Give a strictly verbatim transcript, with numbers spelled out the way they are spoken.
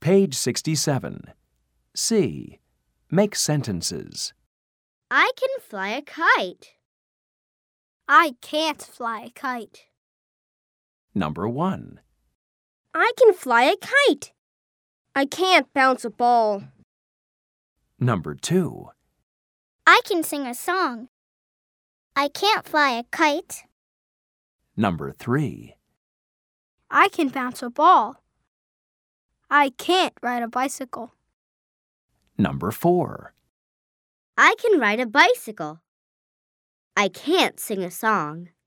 Page sixty-seven. C. Make sentences. I can fly a kite. I can't fly a kite. Number one. I can fly a kite. I can't bounce a ball. Number two. I can sing a song. I can't fly a kite. Number three. I can bounce a ball. I can't ride a bicycle. Number four. I can ride a bicycle. I can't sing a song.